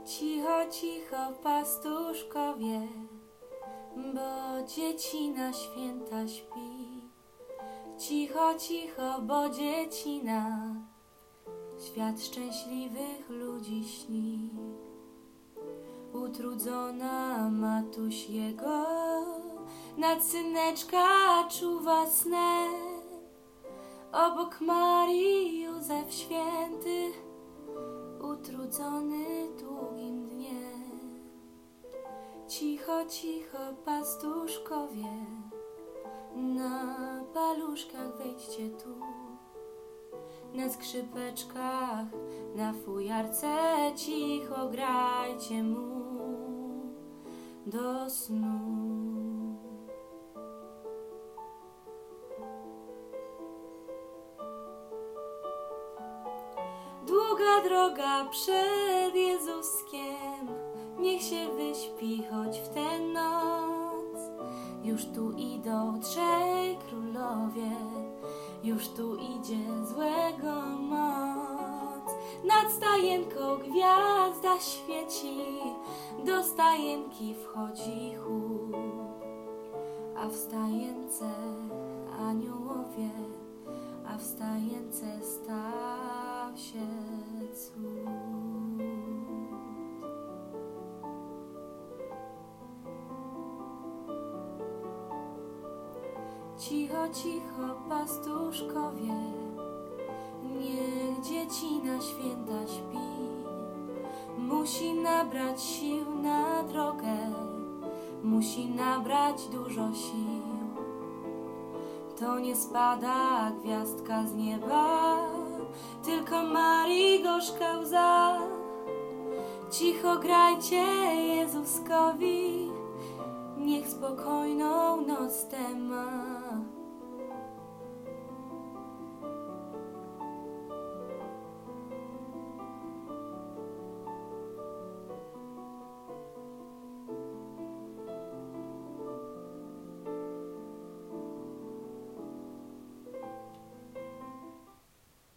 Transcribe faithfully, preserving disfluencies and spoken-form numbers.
Cicho, cicho, pastuszkowie, bo dziecina święta śpi. Cicho, cicho, bo dziecina świat szczęśliwych ludzi śni. Utrudzona matuś jego nad syneczka czuwa snem. Obok Marii Józef święty, utrudzony długim dniem. Cicho, cicho, pastuszkowie, na paluszkach wejdźcie tu. Na skrzypeczkach, na fujarce cicho grajcie mu do snu. Długa droga przed Jezuskiem, niech się wyśpi choć w tę noc. Już tu idą trzej królowie, już tu idzie złego moc. Nad stajenką gwiazda świeci, do stajenki wchodzi chód, a w stajence aniołowie, a w stajence stał się cud. Cicho, cicho, pastuszkowie, niech dziecina święta śpi. Musi nabrać sił na drogę, musi nabrać dużo sił. To nie spada gwiazdka z nieba, tylko Marii gorzka łza. Cicho grajcie Jezuskowi, niech spokojną noc tę ma.